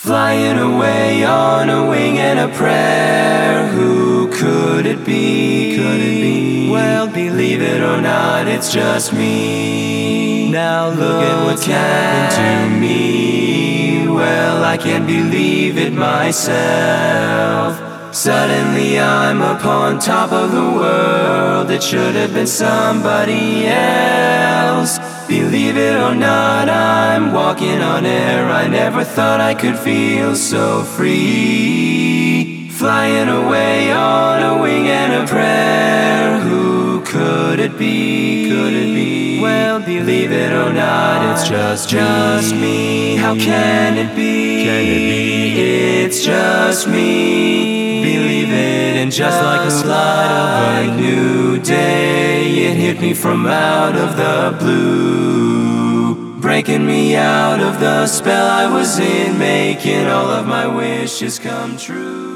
Flying away on a wing and a prayer. Who could it be? Well, believe it or not, it's just me. Now look at what's happened to me. Well, I can't believe it myself. Suddenly I'm up on top of the world. It should have been somebody else. Believe it or not, I'm walking on air. I never thought I could feel so free. Flying away on a wing and a prayer. Who could it be? Well, believe it or not, it's just me. How can it be? It's just me. Believe it, and just like a slide of a new day, it hit me from out of the blue, breaking me out of the spell I was in, making all of my wishes come true.